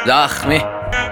زخمی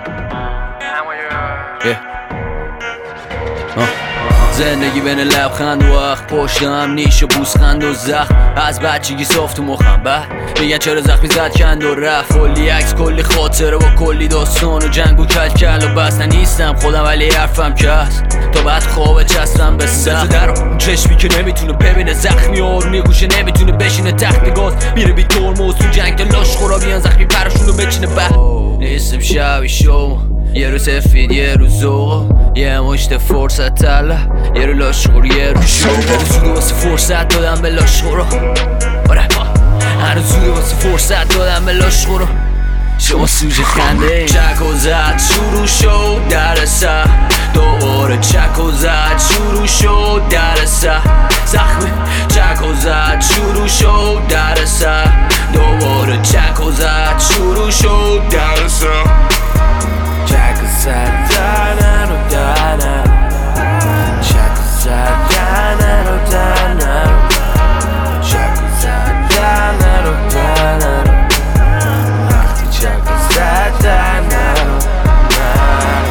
زندگی بین لبخند و وقت پشت هم نیش و بوسخند و زخم از بچگی صاف تو مخم بعد میگن چرا زخمی زد کند و رفت کلی عکس کلی خاطره با کلی داستان و جنگ و کل و بس نیستم خودم ولی حرفم که هست تا بعد خواب چسبم به سم در اون چشمی که نمیتونه ببینه زخمی آرومی گوشه نمیتونه بشینه تخت گاز میره بی ترمز تو جنگ دلاش خورا بیان زخمی پرشونو بچینه بعد نیستم شبی شما یه رو سفید یه رو زوغا یه مشت فرصت تله یه رو لاشخور یه رو شو هنو زوده واسه فرصت دادم به لاشخورا هنو زوده واسه فرصت دادم به لاشخورا شما سوژه خنده چک و زد شروع شد در سر دوباره چک و زد شروع شد در سر زخمه چک و زد شروع شد در سر دوباره چک و زد شروع شد در سر چک و زد دنر و دنر چک و زد دنر و دنر چک و زد دنر و دنر وقتی چک و زد دنر و دنر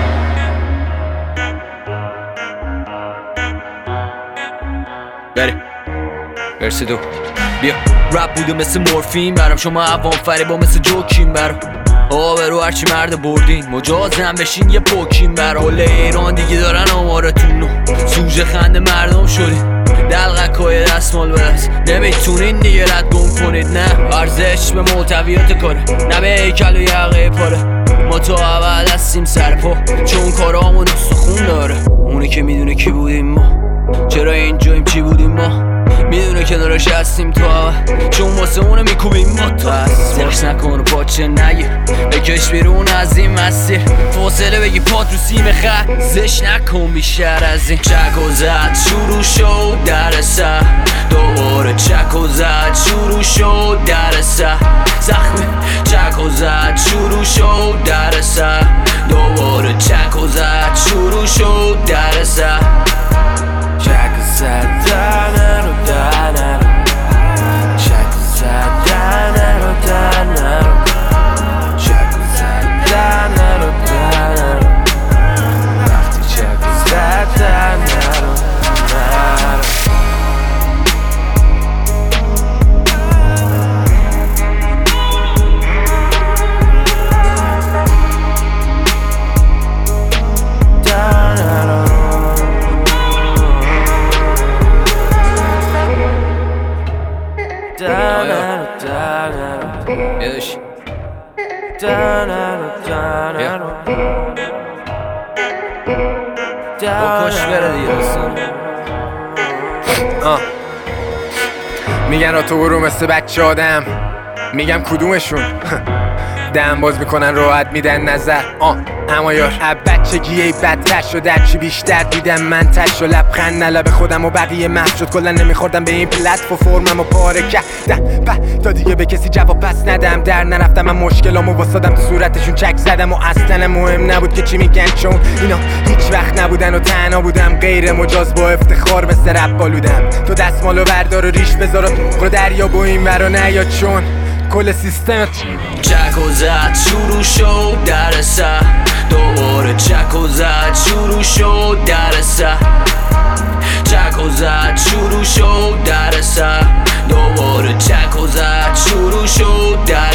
بریم برسی دو بیا رپ بوده مثل مورفین برام شما عوام فریبا مثل جوکین برام آبرو هرچی مرد بردین مجازم بشین یه پوکین برا کل ایران دیگه دارن آمارتون نو سوژه خنده مردم شدین دلغکای دستمال برس نمیتونین دیگه رد گم کنید نه ارزش به محتویات کاره نه به هیکل و یقه پاره ما تو اول هستیم سر پا چون کارامون استخون داره اونی که میدونه کی بودیم ما چرا اینجاییم چی بودیم ما میدونه کنارش هستیم تو اول چون واسه اونه میکوبیم ما تو فرس نکن و پاچه نگیر بکش بیرون از این مسیر فاصله بگی پات رو سیم خط زش نکن بیشتر از این چک و زد شروع شد در سر دوباره چک و زد شروع شد در سر زخمه چک و زد شروع شد در سر دوباره چک و زد شروع شد در سر چک و زد دنر و دنر چک و زد دنر و دنر چک و زد دنر و دنر وقتی چک و زد دنر و دنر یادش با کش بره دیگه دوستان میگن تو برو مثل بچه آدم میگم کدومشون دم باز میکنن راحت میدن نظر اما یار بچگی ای بدتر شد هرچی بیشتر دیدم من تش و لبخند نلب خودم و بقیه محو شد کلا نمیخوردم به این پلتفرم فرمم و پاره کردم تا دیگه به کسی جواب پس ندم در نرفتم من مشکلامو واسادم تو صورتشون چک زدم و اصلا مهم نبود که چی میگن چون اینا هیچ وقت نبودن و تنها بودم غیر مجاز با افتخار مثل رپ بالودم تو دستمالو بردار و ریش بذار و دریا با این ورا نیا چون کل سیستمت چک و زد شروع شد در سر دوباره چک و زد شروع شد در سر چک و زد شروع شد در سر دوباره چک و زد شروع شد در